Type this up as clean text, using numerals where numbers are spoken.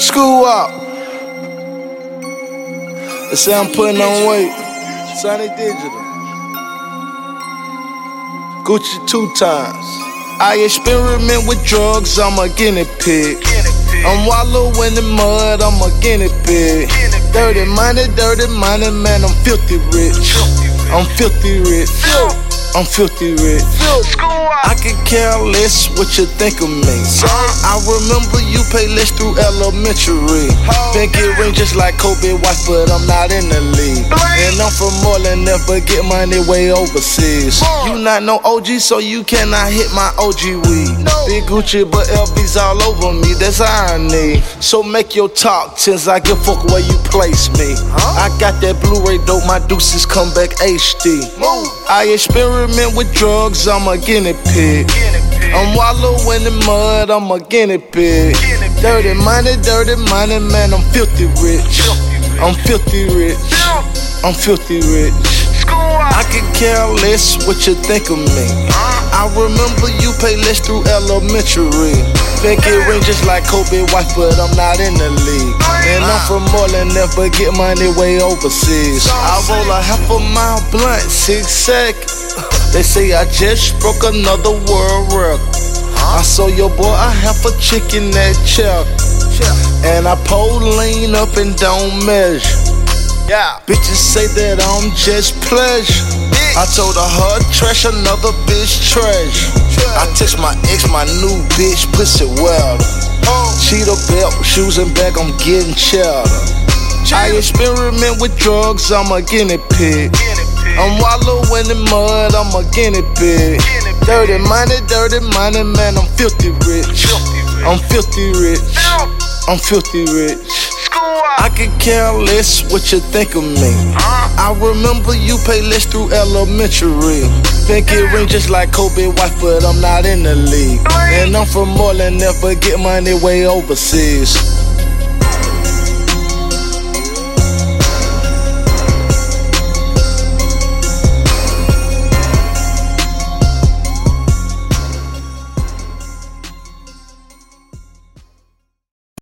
School up. They say I'm putting on weight. Sonny Digital. Gucci 2 times. I experiment with drugs, I'm a guinea pig. I'm wallowing in mud, I'm a guinea pig. Dirty money, man, I'm filthy rich. I'm filthy rich. I'm filthy rich. I could care less what you think of me. I remember you pay less through elementary. Think it ring just like Kobe wife, but I'm not in the league. And I'm from Orland, never get money way overseas. You not no OG, so you cannot hit my OG weed. Big Gucci, but LB's all over me, that's irony. So make your talk, since I give fuck where you place me. I got that Blu-ray dope, my deuces come back HD. I experiment with drugs, I'm a guinea pig. I'm wallowing in mud, I'm a guinea pig. Dirty money, man, I'm filthy rich. I'm filthy rich. I'm filthy rich. I could care less what you think of me. I remember you pay less through elementary. Think it ring just like Kobe wife, but I'm not in the league. And I'm from Orland, never get money way overseas. I roll a half a mile blunt, 6 seconds. They say I just broke another world record. I saw your boy, I have a chicken that chuck. And I pull lean up and don't measure. Bitches say that I'm just pleasure. I told her trash, another bitch trash. I text my ex, my new bitch, pussy welder. Cheetah belt, shoes and bag, I'm getting cheddar. I experiment with drugs, I'm a guinea pig. I'm wallowing in mud, I'm a guinea pig. Dirty money, man, I'm filthy rich. I'm filthy rich. I'm filthy rich. I could care less what you think of me. I remember you pay less through elementary. Think it ring just like Kobe wife, but I'm not in the league. And I'm from Orland, never get money way overseas.